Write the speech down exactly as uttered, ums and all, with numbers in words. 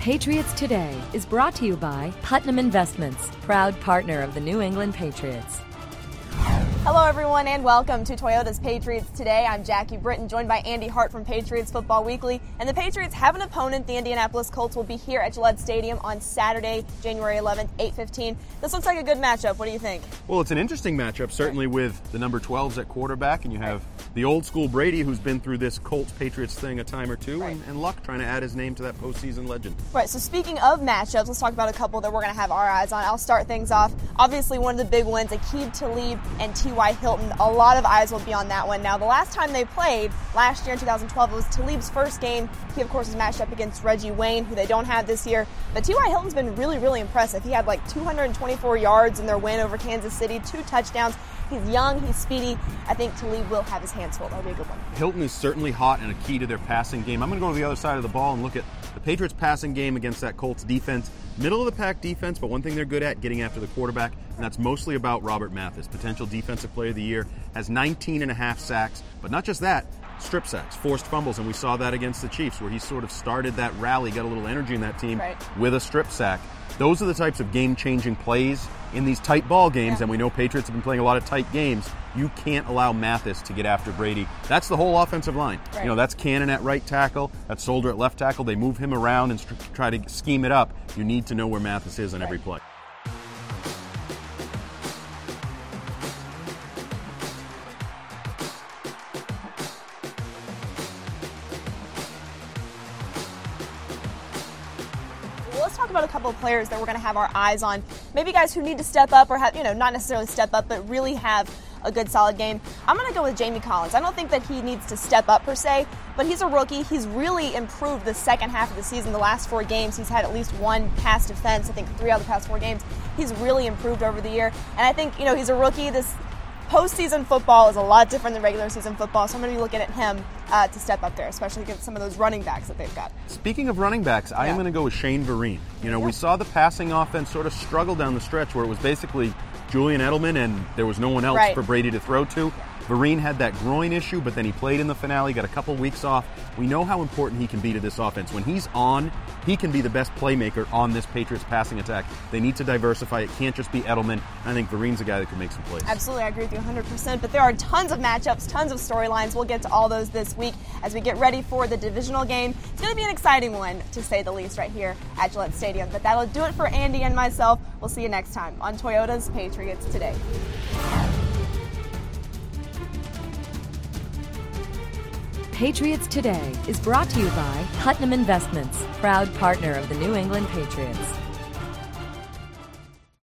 Patriots Today is brought to you by Putnam Investments, proud partner of the New England Patriots. Hello everyone and welcome to Toyota's Patriots Today. I'm Jackie Britton, joined by Andy Hart from Patriots Football Weekly. And the Patriots have an opponent. The Indianapolis Colts will be here at Gillette Stadium on Saturday, January eleventh, eight fifteen. This looks like a good matchup. What do you think? Well, it's an interesting matchup, certainly with the number twelves at quarterback, and you have the old school Brady, who's been through this Colts-Patriots thing a time or two, right. and, and Luck trying to add his name to that postseason legend. Right, so speaking of matchups, let's talk about a couple that we're going to have our eyes on. I'll start things off. Obviously, one of the big wins, Aqib Talib and T Y. Hilton. A lot of eyes will be on that one. Now, the last time they played, last year in two thousand twelve, it was Talib's first game. He, of course, was matched up against Reggie Wayne, who they don't have this year. But T Y. Hilton's been really, really impressive. He had like two hundred twenty-four yards in their win over Kansas City, two touchdowns. He's young, he's speedy. I think Talib will have his hands full. That'll be a good one. Hilton is certainly hot and a key to their passing game. I'm going to go to the other side of the ball and look at the Patriots' passing game against that Colts defense. Middle of the pack defense, but one thing they're good at, getting after the quarterback, and that's mostly about Robert Mathis, potential Defensive Player of the Year, has nineteen and a half sacks, but not just that, strip sacks, forced fumbles, and we saw that against the Chiefs, where he sort of started that rally, got a little energy in that team right. with a strip sack. Those are the types of game-changing plays in these tight ball games, yeah. and we know Patriots have been playing a lot of tight games. You can't allow Mathis to get after Brady. That's the whole offensive line. Right. You know, that's Cannon at right tackle, that's Solder at left tackle. They move him around and st- try to scheme it up. You need to know where Mathis is on right. every play. Let's talk about a couple of players that we're going to have our eyes on. Maybe guys who need to step up or have, you know, not necessarily step up, but really have a good solid game. I'm going to go with Jamie Collins. I don't think that he needs to step up per se, but he's a rookie. He's really improved the second half of the season. The last four games, he's had at least one pass defense. I think three out of the past four games. He's really improved over the year. And I think, you know, he's a rookie. This postseason football is a lot different than regular season football, so I'm going to be looking at him uh, to step up there, especially against some of those running backs that they've got. Speaking of running backs, I yeah. am going to go with Shane Vereen. You know, yeah. we saw the passing offense sort of struggle down the stretch where it was basically Julian Edelman and there was no one else right. for Brady to throw to. Yeah. Vereen had that groin issue, but then he played in the finale, got a couple weeks off. We know how important he can be to this offense. When he's on, he can be the best playmaker on this Patriots passing attack. They need to diversify. It can't just be Edelman. I think Vereen's a guy that can make some plays. Absolutely, I agree with you one hundred percent. But there are tons of matchups, tons of storylines. We'll get to all those this week as we get ready for the divisional game. It's going to be an exciting one, to say the least, right here at Gillette Stadium. But that'll do it for Andy and myself. We'll see you next time on Toyota's Patriots Today. Patriots Today is brought to you by Putnam Investments, proud partner of the New England Patriots.